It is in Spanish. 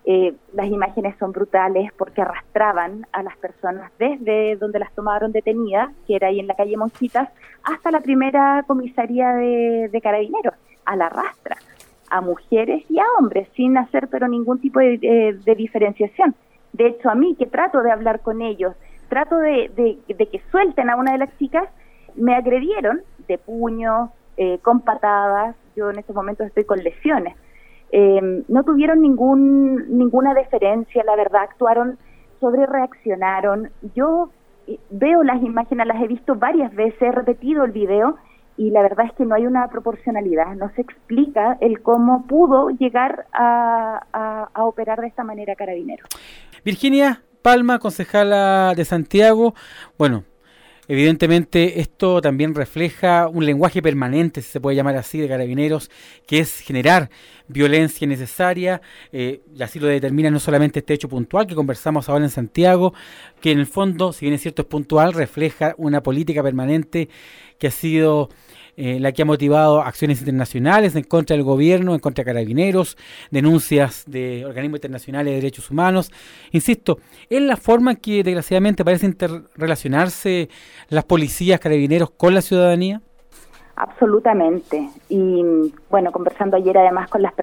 Las imágenes son brutales porque arrastraban a las personas desde donde las tomaron detenidas, que era ahí en la calle Monjitas, hasta la primera comisaría de Carabineros, a la arrastra, a mujeres y a hombres, sin hacer pero ningún tipo de diferenciación. De hecho, a mí, que trato de hablar con ellos, trato de que suelten a una de las chicas, me agredieron de puños, con patadas. Yo en estos momentos estoy con lesiones. No tuvieron ninguna deferencia, la verdad, actuaron, sobrereaccionaron. Yo veo las imágenes, las he visto varias veces, he repetido el video, y la verdad es que no hay una proporcionalidad, no se explica el cómo pudo llegar a operar de esta manera Carabineros. Virginia Palma, concejala de Santiago, bueno, evidentemente esto también refleja un lenguaje permanente, si se puede llamar así, de Carabineros, que es generar violencia innecesaria, y así lo determina no solamente este hecho puntual que conversamos ahora en Santiago, que en el fondo, si bien es cierto es puntual, refleja una política permanente que ha sido la que ha motivado acciones internacionales en contra del gobierno, en contra de Carabineros, denuncias de organismos internacionales de derechos humanos. Insisto, es la forma en que desgraciadamente parece interrelacionarse las policías, Carabineros con la ciudadanía. Absolutamente. Y bueno, conversando ayer además con las